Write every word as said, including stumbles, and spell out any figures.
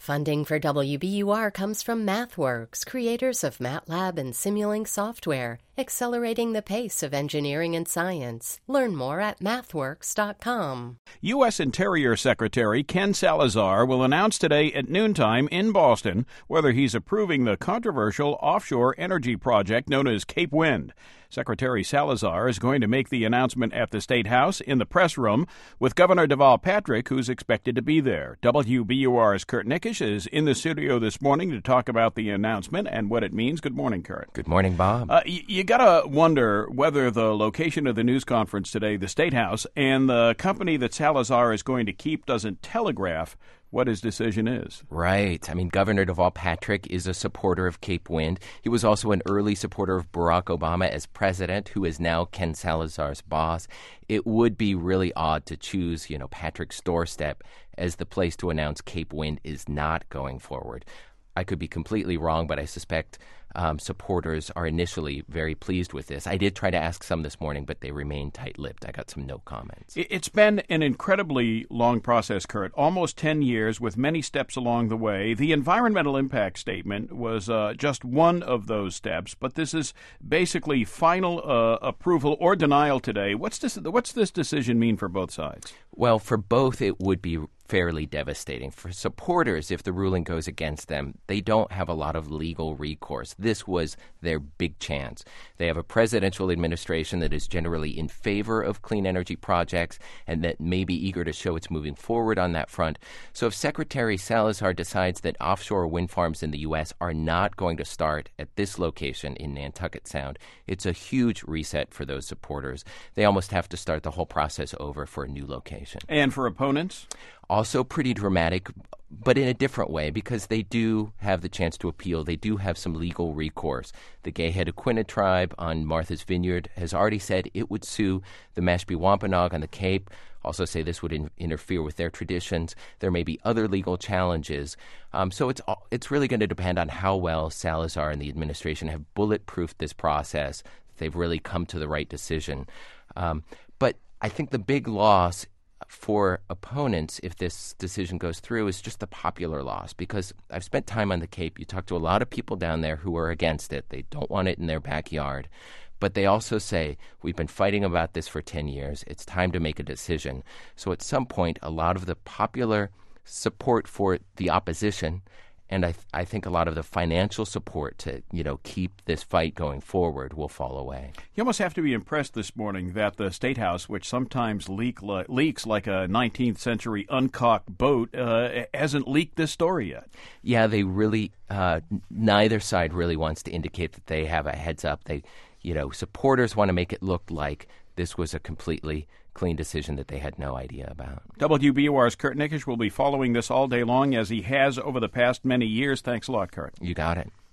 Funding for W B U R comes from MathWorks, creators of MATLAB and Simulink software, accelerating the pace of engineering and science. Learn more at mathworks dot com. U S. Interior Secretary Ken Salazar will announce today at noontime in Boston whether he's approving the controversial offshore energy project known as Cape Wind. Secretary Salazar is going to make the announcement at the State House in the press room with Governor Deval Patrick, who's expected to be there. W B U R's Kurt Nickisch is in the studio this morning to talk about the announcement and what it means. Good morning, Kurt. Good morning, Bob. Uh, y- you got to wonder whether the location of the news conference today, the State House, and the company that Salazar is going to keep doesn't telegraph what his decision is. Right. I mean, Governor Deval Patrick is a supporter of Cape Wind. He was also an early supporter of Barack Obama as president, who is now Ken Salazar's boss. It would be really odd to choose, you know, Patrick's doorstep as the place to announce Cape Wind is not going forward. I could be completely wrong, but I suspect um, supporters are initially very pleased with this. I did try to ask some this morning, but they remained tight-lipped. I got some no comments. It's been an incredibly long process, Kurt, almost ten years with many steps along the way. The environmental impact statement was uh, just one of those steps, but this is basically final uh, approval or denial today. What's this, what's this decision mean for both sides? Well, for both, it would be fairly devastating. For supporters, if the ruling goes against them, they don't have a lot of legal recourse. This was their big chance. They have a presidential administration that is generally in favor of clean energy projects and that may be eager to show it's moving forward on that front. So if Secretary Salazar decides that offshore wind farms in the U S are not going to start at this location in Nantucket Sound, it's a huge reset for those supporters. They almost have to start the whole process over for a new location. And for opponents? Also pretty dramatic, but in a different way, because they do have the chance to appeal. They do have some legal recourse. The Gayhead tribe on Martha's Vineyard has already said it would sue the Mashpee Wampanoag on the Cape, also say this would in- interfere with their traditions. There may be other legal challenges. Um, so it's it's really going to depend on how well Salazar and the administration have bulletproofed this process. They've really come to the right decision. Um, but I think the big loss for opponents, if this decision goes through, is just the popular loss. Because I've spent time on the Cape. You talk to a lot of people down there who are against it. They don't want it in their backyard. But they also say, we've been fighting about this for ten years. It's time to make a decision. So at some point, a lot of the popular support for the opposition and I, th- I think a lot of the financial support to, you know, keep this fight going forward will fall away. You almost have to be impressed this morning that the State House, which sometimes leak li- leaks like a nineteenth century uncaulked boat, uh, hasn't leaked this story yet. Yeah, they really, uh, neither side really wants to indicate that they have a heads up. They, you know, supporters want to make it look like this was a completely clean decision that they had no idea about. W B U R's Kurt Nickisch will be following this all day long, as he has over the past many years. Thanks a lot, Kurt. You got it.